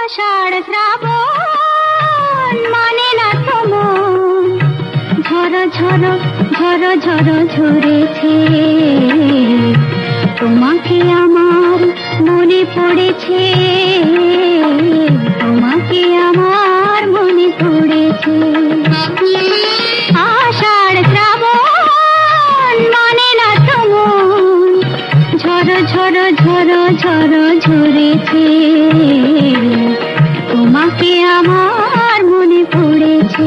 আষাঢ় শ্রাবণ মানে না তো মন, ঝড় ঝড় ঝড় ঝড় ঝরেছে, তোমাকে আমার মনে পড়েছে, তোমাকে আমার মনে পড়েছে। আষাঢ় শ্রাবণ মানে না তো মন, ঝড় ঝড় ঝড় ঝড় ঝরেছে, তোমাকে আমার মনে পড়েছে।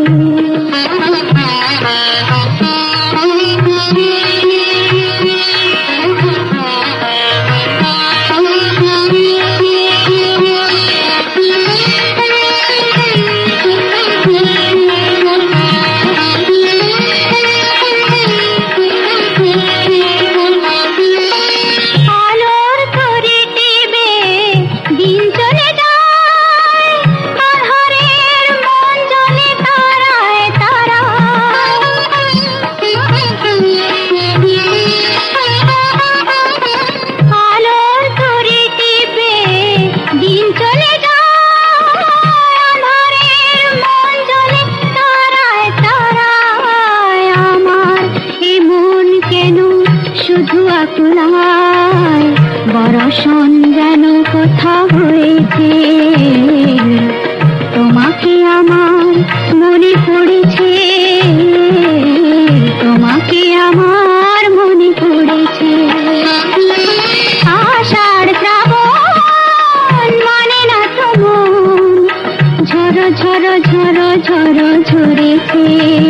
বরষণ যেন কোথা হয়েছে, তোমাকে আমার মনে পড়েছে, তোমাকে আমার মনে পড়েছে। আষাঢ় শ্রাবণ মানে না তো মন, ঝড় ঝড় ঝড় ঝড় ঝরেছে,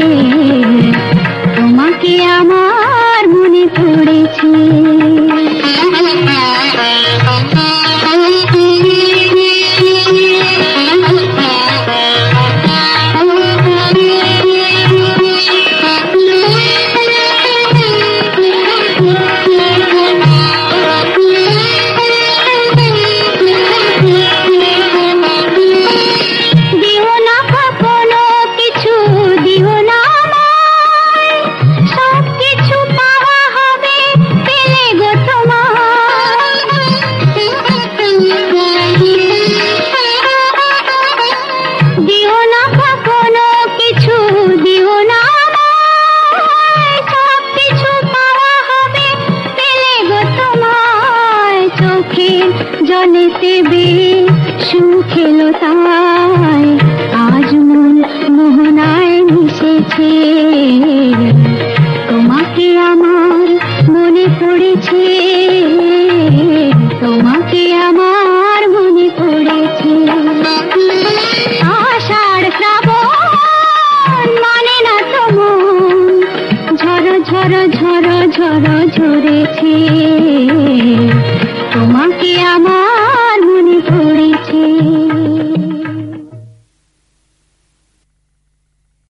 তোমাকে আমার মনে পড়েছে। জলেতে সুখ এলো তাই আজ মন মোহনায় মিশেছে, তোমাকে আমার মনে পড়েছে, তোমাকে আমার মনে পড়েছে। আষাঢ় শ্রাবণ মানে না তো মন, ঝড় ঝড় ঝড় ঝড় ঝরেছে, তোমাকে আমার